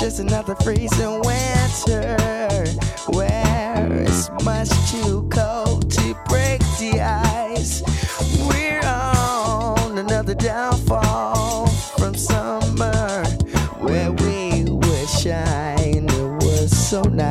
just another freezing winter where it's much too cold to break the ice. We're on another downfall from summer where we were shine. It was so nice.